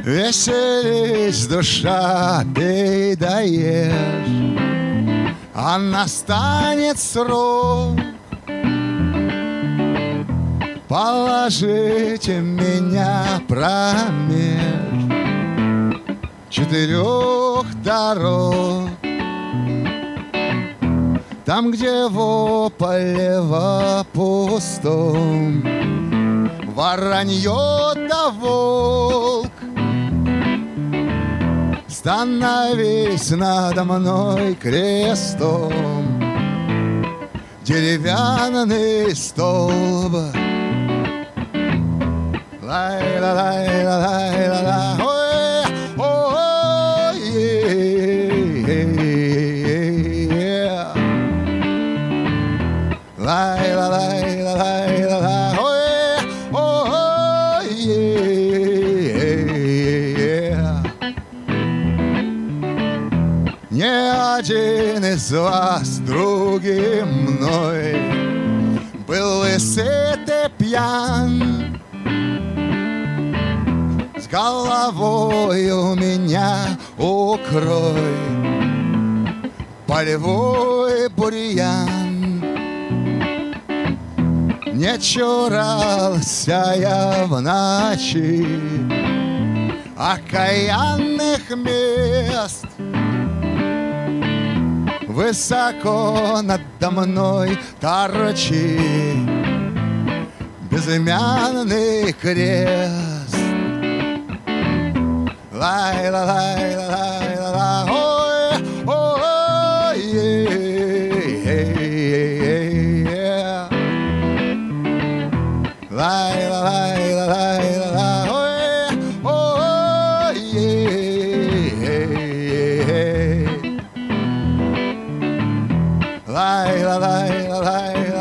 Веселись, душа, ты даешь, а настанет срок. Положите меня промеж 4 дорог, там, где во поле во пустом воронье да волк. Становись надо мной крестом, деревянный столб. Лай-ла-лай-ла-лай-ла-ла, ой, ой, лай-ла-лай-ла-лай-ла-ла, ой, ой, ни один из вас другим мной был лысый ты пьян. С головой у меня укрой полевой бурьян. Не чурался я в ночи окаянных мест. Высоко надо мной торчит безымянный крест. Лай-ла-лай-ла-лай-ла-ла, ой, ой, лай-ла-лай-ла-лай-ла-ла, ой, ой, лай-ла-лай-ла-лай.